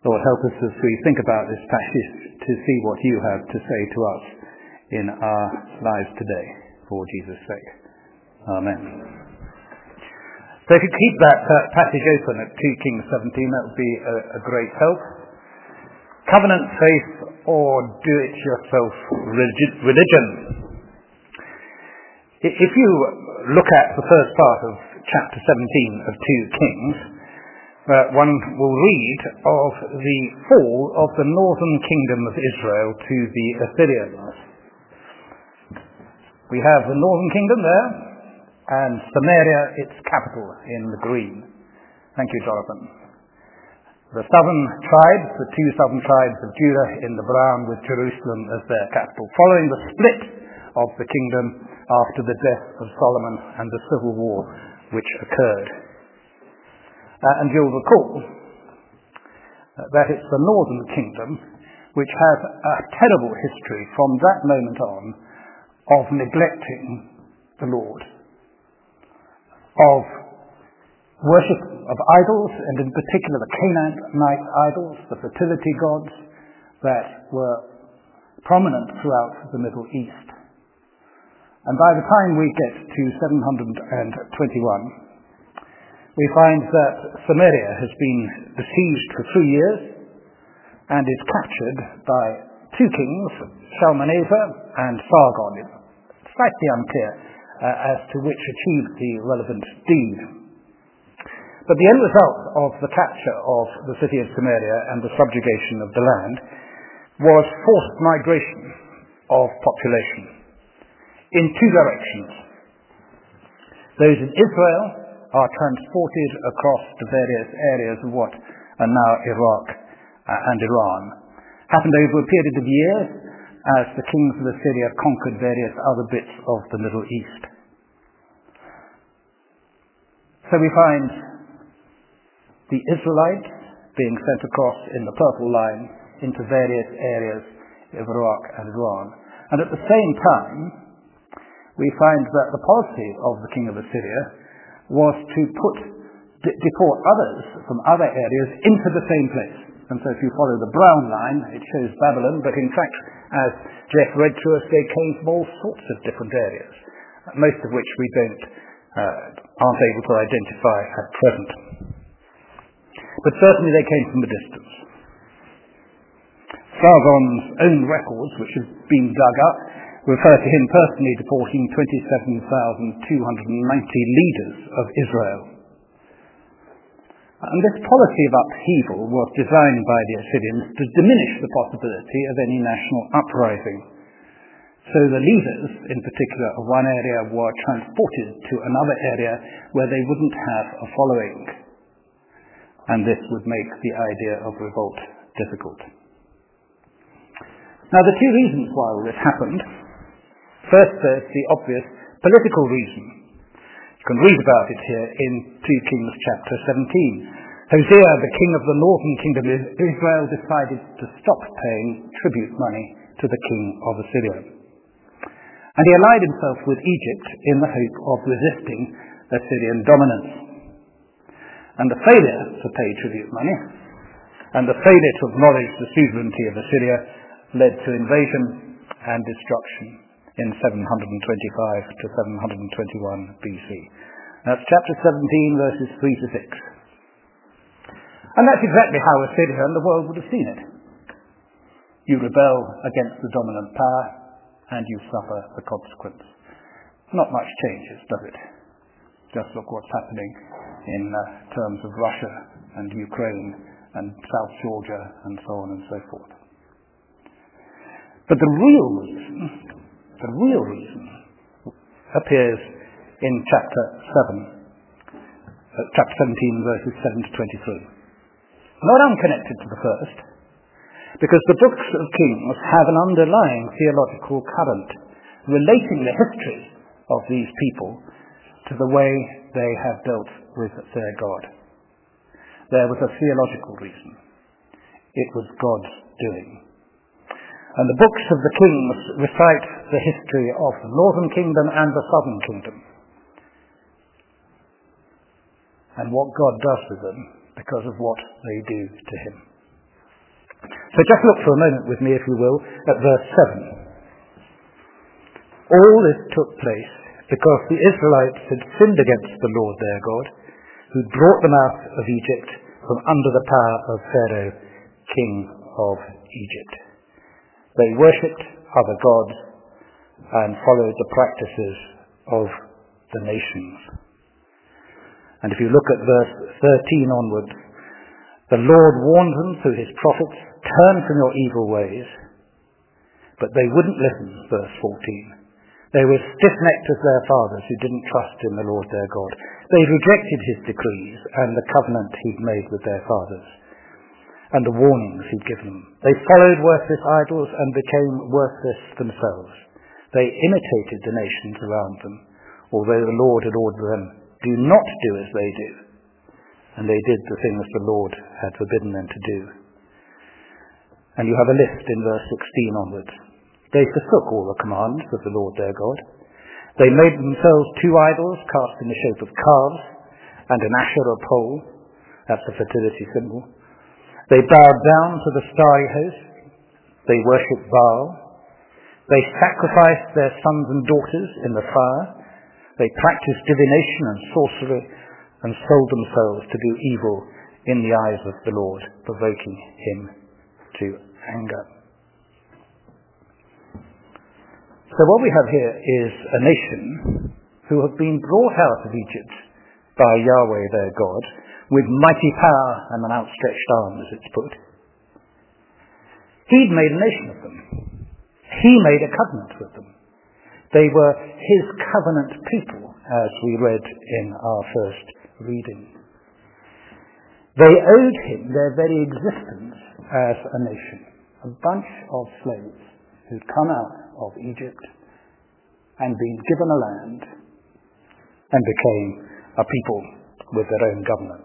Lord, help us as we think about this passage to see what you have to say to us in our lives today, for Jesus' sake. Amen. So if you keep that passage open at 2 Kings 17, that would be a great help. Covenant faith or do-it-yourself religion. If you look at the first part of chapter 17 of 2 Kings, one will read of the fall of the northern kingdom of Israel to the Assyrians. We have the northern kingdom there, and Samaria, its capital, in the green. Thank you, Jonathan. The southern tribes, the two southern tribes of Judah, in the brown, with Jerusalem as their capital, following the split of the kingdom after the death of Solomon and the civil war which occurred. And you'll recall that it's the northern kingdom which has a terrible history from that moment on of neglecting the Lord, of worship of idols, and in particular the Canaanite idols, the fertility gods that were prominent throughout the Middle East. And by the time we get to 721, we find that Samaria has been besieged for 3 years and is captured by two kings, Shalmaneser and Sargon. It's slightly unclear as to which achieved the relevant deed. But the end result of the capture of the city of Samaria and the subjugation of the land was forced migration of population in two directions. Those in Israel are transported across the various areas of what are now Iraq and Iran. Happened over a period of years as the kings of Assyria conquered various other bits of the Middle East. So we find the Israelites being sent across in the purple line into various areas of Iraq and Iran. And at the same time, we find that the policy of the king of Assyria was to deport others from other areas into the same place. And so if you follow the brown line, it shows Babylon, but in fact, as Jeff read to us, they came from all sorts of different areas, most of which we aren't able to identify at present. But certainly they came from a distance. Sargon's own records, which have been dug up, refer to him personally deporting 27,290 leaders of Israel. And this policy of upheaval was designed by the Assyrians to diminish the possibility of any national uprising. So the leaders, in particular of one area, were transported to another area where they wouldn't have a following. And this would make the idea of revolt difficult. Now, the two reasons why all this happened. First, there's the obvious political reason. You can read about it here in 2 Kings chapter 17. Hosea, the king of the northern kingdom of Israel, decided to stop paying tribute money to the king of Assyria. And he allied himself with Egypt in the hope of resisting Assyrian dominance. And the failure to pay tribute money and the failure to acknowledge the suzerainty of Assyria led to invasion and destruction in 725 to 721 BC. That's chapter 17, verses 3 to 6. And that's exactly how Assyria and the world would have seen it. You rebel against the dominant power, and you suffer the consequence. Not much changes, does it? Just look what's happening in terms of Russia and Ukraine and South Georgia and so on and so forth. But the real reason appears in chapter 17, verses 7 to 23. Not unconnected to the first, because the books of Kings have an underlying theological current relating the history of these people to the way they have dealt with their God. There was a theological reason. It was God's doing. And the books of the Kings recite the history of the northern kingdom and the southern kingdom, and what God does with them because of what they do to him. So just look for a moment with me, if you will, at verse 7. All this took place because the Israelites had sinned against the Lord their God, who brought them out of Egypt from under the power of Pharaoh, king of Egypt. They worshipped other gods and followed the practices of the nations. And if you look at verse 13 onwards, the Lord warned them through his prophets, turn from your evil ways, but they wouldn't listen, verse 14. They were stiff-necked as their fathers who didn't trust in the Lord their God. They rejected his decrees and the covenant he'd made with their fathers and the warnings he'd given them. They followed worthless idols and became worthless themselves. They imitated the nations around them, although the Lord had ordered them, do not do as they do. And they did the things the Lord had forbidden them to do. And you have a list in verse 16 onwards. They forsook all the commands of the Lord their God. They made themselves two idols cast in the shape of calves and an Asherah pole. That's a fertility symbol. They bowed down to the starry host. They worshipped Baal. They sacrificed their sons and daughters in the fire. They practiced divination and sorcery and sold themselves to do evil in the eyes of the Lord, provoking him to anger. So what we have here is a nation who have been brought out of Egypt by Yahweh their God with mighty power and an outstretched arm, as it's put. He'd made a nation of them. He made a covenant with them. They were his covenant people, as we read in our first reading. They owed him their very existence as a nation, a bunch of slaves who'd come out of Egypt and been given a land and became a people with their own government.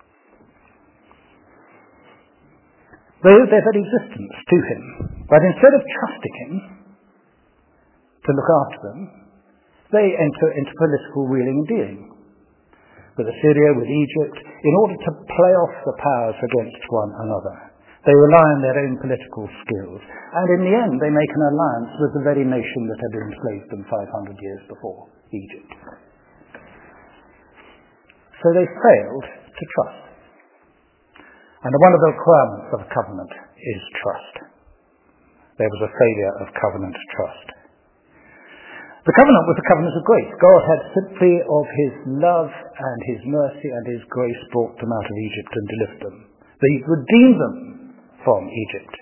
They owed their very existence to him, but instead of trusting him to look after them, they enter into political wheeling and dealing with Assyria, with Egypt, in order to play off the powers against one another. They rely on their own political skills, and in the end they make an alliance with the very nation that had enslaved them 500 years before, Egypt. So they failed to trust. And one of the requirements of a covenant is trust. There was a failure of covenant trust. The covenant was a covenant of grace. God had simply of his love and his mercy and his grace brought them out of Egypt and delivered them. He redeemed them from Egypt.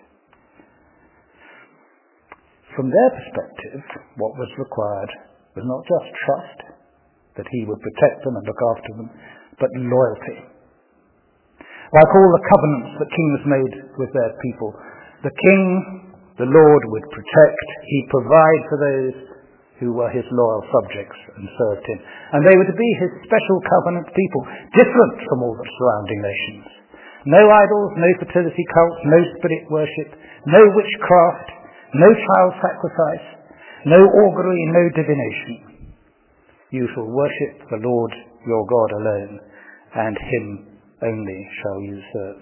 From their perspective, what was required was not just trust, that he would protect them and look after them, but loyalty. Like all the covenants that kings made with their people, the king, the Lord, would protect, he'd provide for those who were his loyal subjects and served him. And they were to be his special covenant people, different from all the surrounding nations. No idols, no fertility cults, no spirit worship, no witchcraft, no child sacrifice, no augury, no divination. You shall worship the Lord your God alone, and him only shall you serve.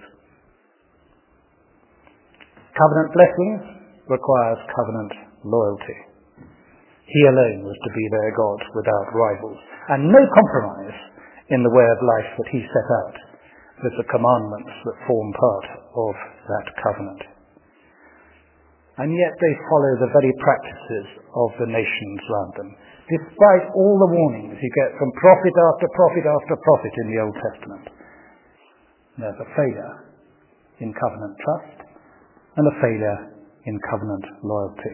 Covenant blessing requires covenant loyalty. He alone was to be their God without rivals, and no compromise in the way of life that he set out with the commandments that form part of that covenant. And yet they follow the very practices of the nations around them, despite all the warnings you get from prophet after prophet after prophet in the Old Testament. There's a failure in covenant trust and a failure in covenant loyalty.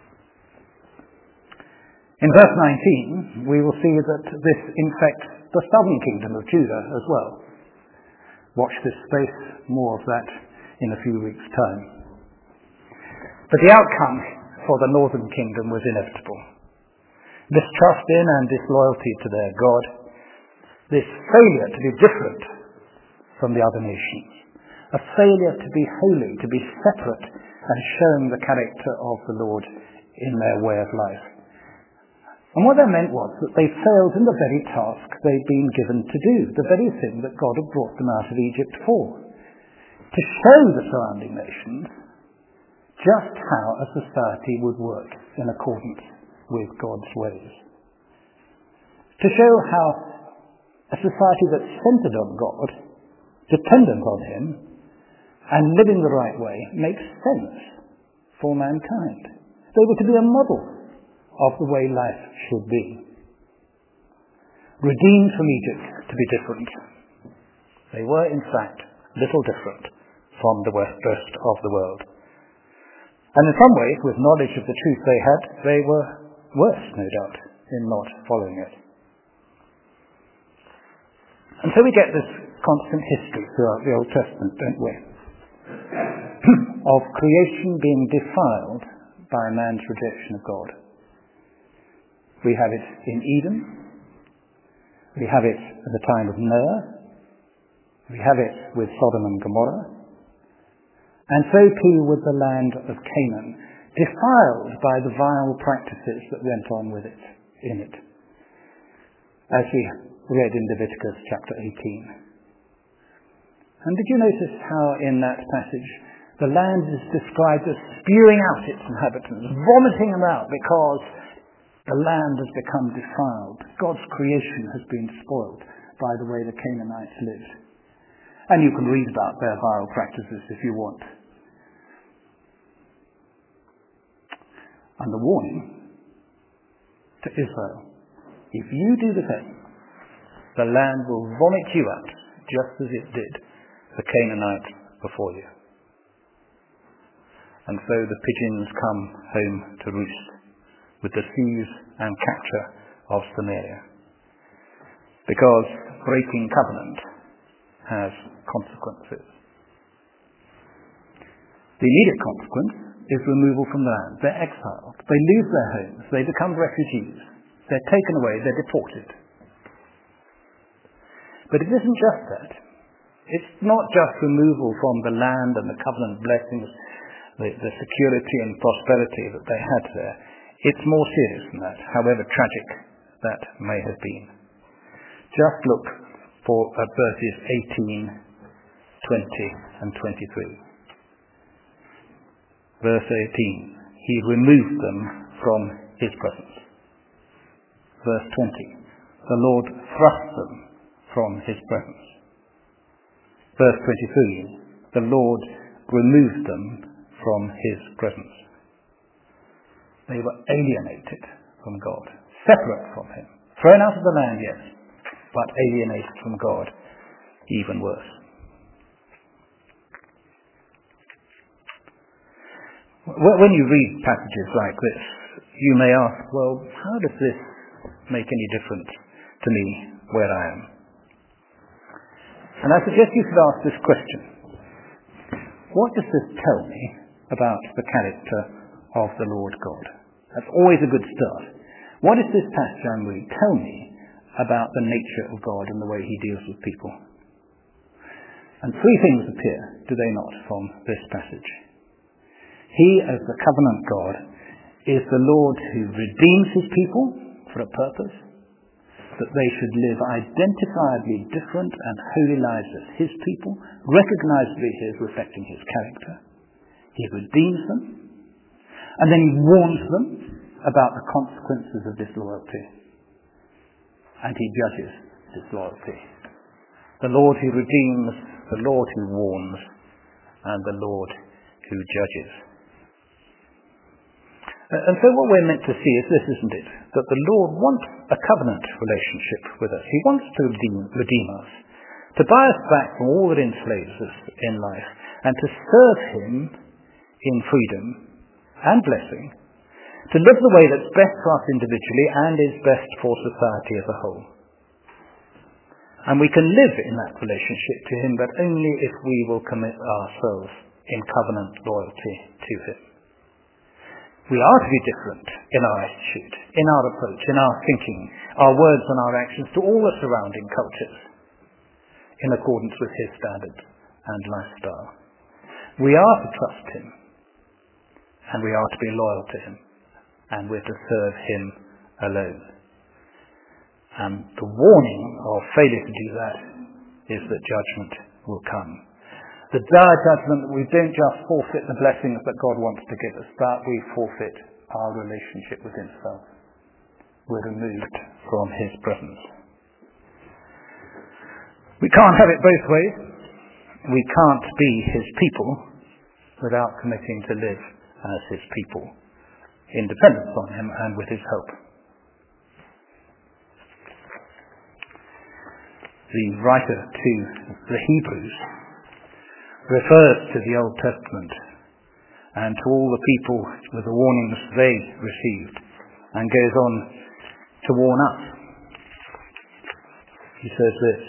In verse 19, we will see that this infects the southern kingdom of Judah as well. Watch this space, more of that in a few weeks' time. But the outcome for the northern kingdom was inevitable. Mistrust in and disloyalty to their God, this failure to be different from the other nations, a failure to be holy, to be separate and showing the character of the Lord in their way of life. And what that meant was that they failed in the very task they'd been given to do, the very thing that God had brought them out of Egypt for, to show the surrounding nations just how a society would work in accordance with God's ways. To show how a society that's centered on God, dependent on Him, and living the right way makes sense for mankind. They were to be a model of the way life should be. Redeemed from Egypt to be different. They were, in fact, little different from the rest of the world. And in some ways, with knowledge of the truth they had, they were worse, no doubt, in not following it. And so we get this constant history throughout the Old Testament, don't we? Of creation being defiled by man's rejection of God. We have it in Eden. We have it at the time of Noah. We have it with Sodom and Gomorrah. And so too with the land of Canaan, defiled by the vile practices that went on with it, in it. As we read in Leviticus chapter 18. And did you notice how in that passage the land is described as spewing out its inhabitants, vomiting them out because the land has become defiled. God's creation has been spoiled by the way the Canaanites lived. And you can read about their vile practices if you want. And the warning to Israel, if you do the same, the land will vomit you out, just as it did the Canaanites before you. And so the pigeons come home to roost with the seize and capture of Samaria. Because breaking covenant has consequences. The immediate consequence is removal from the land. They're exiled. They lose their homes. They become refugees. They're taken away. They're deported. But it isn't just that. It's not just removal from the land and the covenant blessings, the security and prosperity that they had there. It's more serious than that, however tragic that may have been. Just look at verses 18, 20 and 23. Verse 18, He removed them from His presence. Verse 20, the Lord thrust them from His presence. Verse 23, the Lord removed them from His presence. They were alienated from God, separate from Him, thrown out of the land, yes, but alienated from God, even worse. When you read passages like this, you may ask, well, how does this make any difference to me where I am? And I suggest you should ask this question. What does this tell me about the character of the Lord God? That's always a good start. What does this passage I'm reading tell me about the nature of God and the way He deals with people? And three things appear, do they not, from this passage? He, as the covenant God, is the Lord who redeems His people for a purpose, that they should live identifiably different and holy lives as His people, recognizably His, reflecting His character. He redeems them, and then He warns them about the consequences of disloyalty. And He judges disloyalty. The Lord who redeems, the Lord who warns, and the Lord who judges. And so what we're meant to see is this, isn't it? That the Lord wants a covenant relationship with us. He wants to redeem us, to buy us back from all that enslaves us in life, and to serve Him in freedom and blessing, to live the way that's best for us individually and is best for society as a whole. And we can live in that relationship to Him, but only if we will commit ourselves in covenant loyalty to Him. We are to be different in our attitude, in our approach, in our thinking, our words and our actions to all the surrounding cultures, in accordance with His standards and lifestyle. We are to trust Him, and we are to be loyal to Him, and we're to serve Him alone. And the warning of failure to do that is that judgment will come. the dire judgment that we don't just forfeit the blessings that God wants to give us, but we forfeit our relationship with himself. We're removed from his presence. We can't have it both ways. We can't be his people without committing to live as his people, in dependence on him and with his help. The writer to the Hebrews refers to the Old Testament and to all the people with the warnings they received, and goes on to warn us. He says this: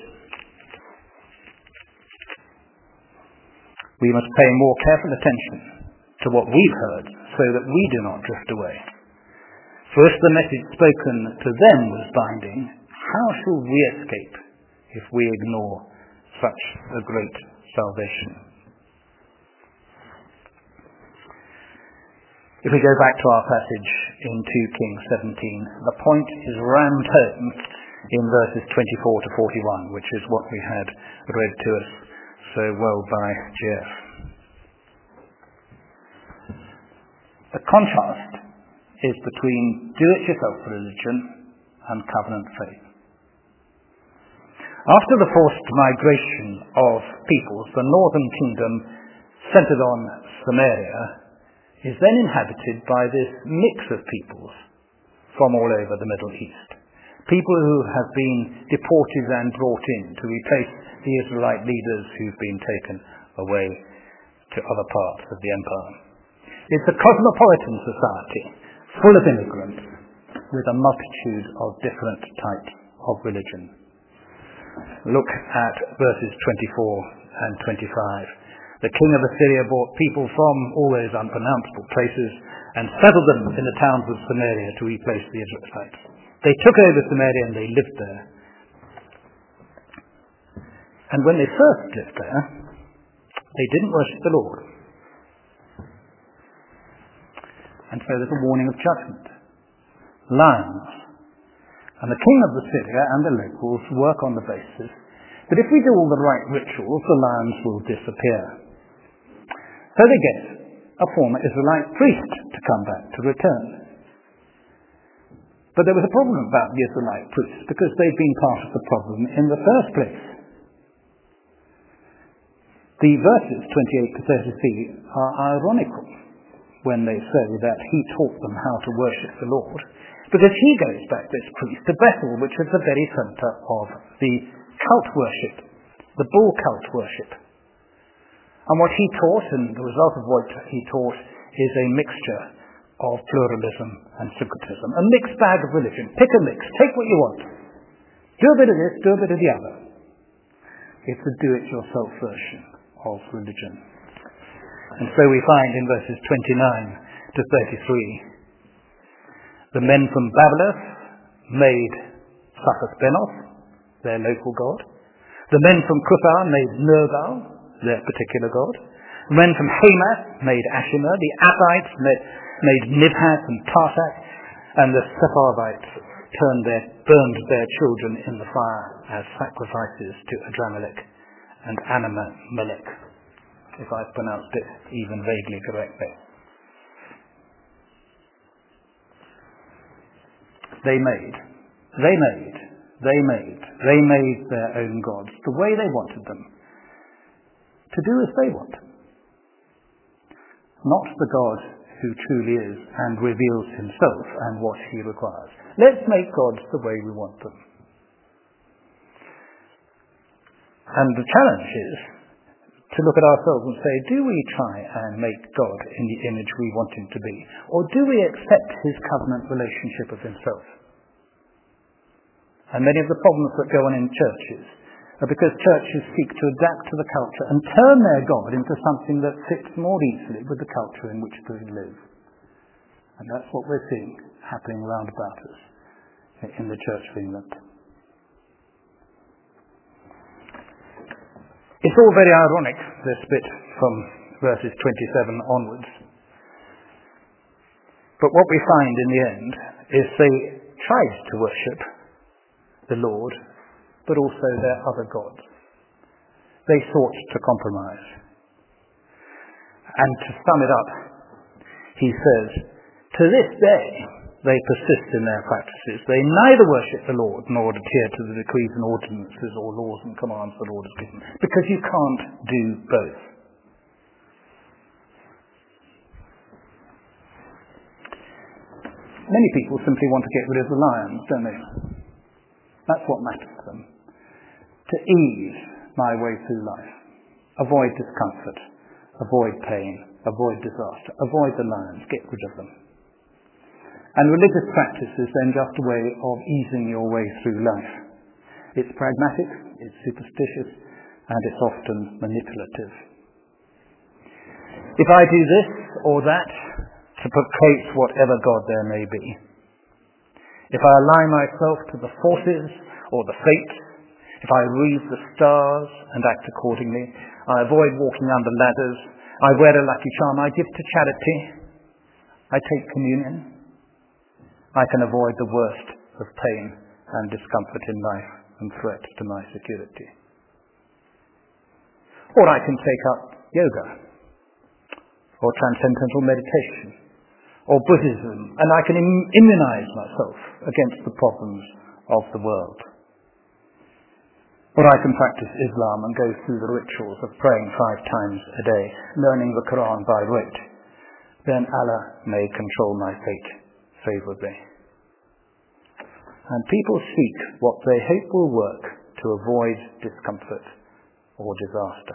we must pay more careful attention to what we've heard, so that we do not drift away. For if the message spoken to them was binding, how shall we escape if we ignore such a great salvation? If we go back to our passage in 2 Kings 17, the point is rammed home in verses 24 to 41, which is what we had read to us so well by Jeff. The contrast is between do-it-yourself religion and covenant faith. After the forced migration of peoples, the northern kingdom, centered on Samaria, is then inhabited by this mix of peoples from all over the Middle East. People who have been deported and brought in to replace the Israelite leaders who've been taken away to other parts of the empire. It's a cosmopolitan society, full of immigrants, with a multitude of different types of religion. Look at verses 24 and 25. The king of Assyria brought people from all those unpronounceable places and settled them in the towns of Samaria to replace the Israelites. They took over Samaria and they lived there. And when they first lived there, they didn't worship the Lord. And so there's a warning of judgment. Lions. And the king of Assyria and the locals work on the basis that if we do all the right rituals, the lions will disappear. So they get a former Israelite priest to come back, to return. But there was a problem about the Israelite priests, because they'd been part of the problem in the first place. The verses 28 to 33 are ironical when they say that he taught them how to worship the Lord, because he goes back, this priest, to Bethel, which is the very centre of the cult worship, the bull cult worship. And what he taught, and the result of what he taught, is a mixture of pluralism and syncretism. A mixed bag of religion. Pick a mix. Take what you want. Do a bit of this, do a bit of the other. It's a do-it-yourself version of religion. And so we find in verses 29 to 33, the men from Babeloth made Succoth-Benoth, their local god. The men from Cuthah made Nergal, their particular god. The men from Hamath made Ashima. The Aphites made Nibhaz and Tartak. And the Sepharvites burned their children in the fire as sacrifices to Adramelech and Anamelech, if I've pronounced it even vaguely correctly. They made their own gods the way they wanted them, to do as they want. Not the God who truly is and reveals himself and what he requires. Let's make gods the way we want them. And the challenge is to look at ourselves and say, do we try and make God in the image we want him to be? Or do we accept his covenant relationship of himself? And many of the problems that go on in churches are because churches seek to adapt to the culture and turn their God into something that fits more easily with the culture in which they live. And that's what we're seeing happening round about us in the Church of England. It's all very ironic, this bit from verses 27 onwards. But what we find in the end is they tried to worship the Lord, but also their other gods. They sought to compromise And to sum it up, he says, to this day they persist in their practices. They neither worship the Lord nor adhere to the decrees and ordinances or laws and commands the Lord has given. Because you can't do both. Many people simply want to get rid of the lions, don't they? That's what matters to them. To ease my way through life. Avoid discomfort. Avoid pain. Avoid disaster. Avoid the lions. Get rid of them. And religious practice is then just a way of easing your way through life. It's pragmatic, it's superstitious, and it's often manipulative. If I do this or that to placate whatever God there may be, if I align myself to the forces or the fates, if I read the stars and act accordingly, I avoid walking under ladders, I wear a lucky charm, I give to charity, I take communion, I can avoid the worst of pain and discomfort in life and threat to my security. Or I can take up yoga, or transcendental meditation, or Buddhism, and I can immunize myself against the problems of the world. Or I can practice Islam and go through the rituals of praying 5 times a day, learning the Quran by rote. Then Allah may control my fate favorably. And people seek what they hope will work to avoid discomfort or disaster.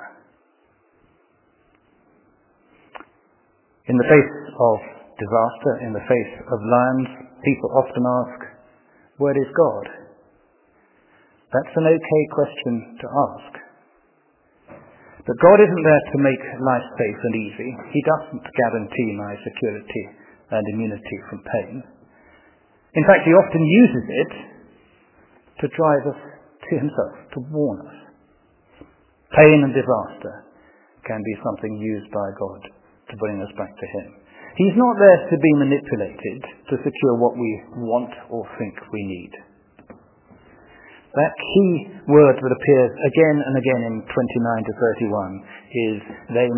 In the face of disaster, in the face of lions, people often ask, where is God? That's an okay question to ask. But God isn't there to make life safe and easy. He doesn't guarantee my security and immunity from pain. In fact, he often uses it to drive us to himself, to warn us. Pain and disaster can be something used by God to bring us back to him. He's not there to be manipulated to secure what we want or think we need. That key word that appears again and again in 29 to 31 is they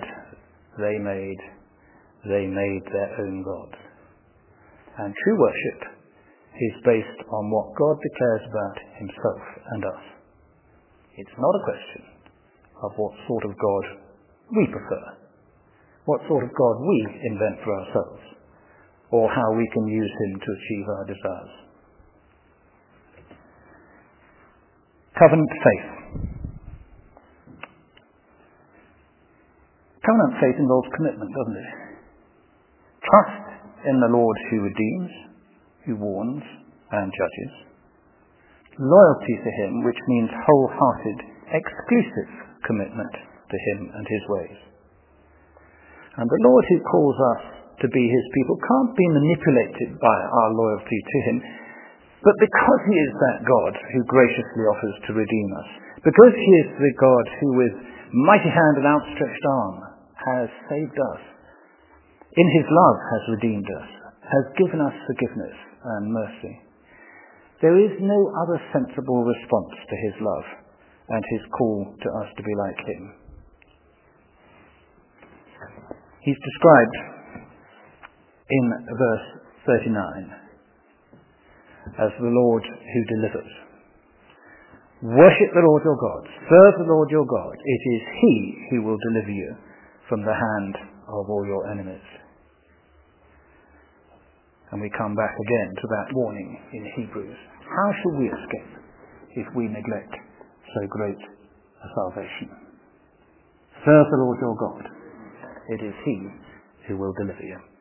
made their own gods. And true worship is based on what God declares about himself and us. It's not a question of what sort of God we prefer, what sort of God we invent for ourselves, or how we can use him to achieve our desires. Covenant faith. Covenant faith involves commitment, doesn't it? Trust in the Lord who redeems, who warns and judges. Loyalty to him, which means wholehearted, exclusive commitment to him and his ways. And the Lord who calls us to be his people can't be manipulated by our loyalty to him, but because he is that God who graciously offers to redeem us, because he is the God who with mighty hand and outstretched arm has saved us, in his love has redeemed us, has given us forgiveness and mercy, there is no other sensible response to his love and his call to us to be like him. He's described in verse 39 as the Lord who delivers. Worship the Lord your God. Serve the Lord your God. It is he who will deliver you from the hand of all your enemies. And we come back again to that warning in Hebrews. How shall we escape if we neglect so great a salvation? Serve the Lord your God. It is he who will deliver you.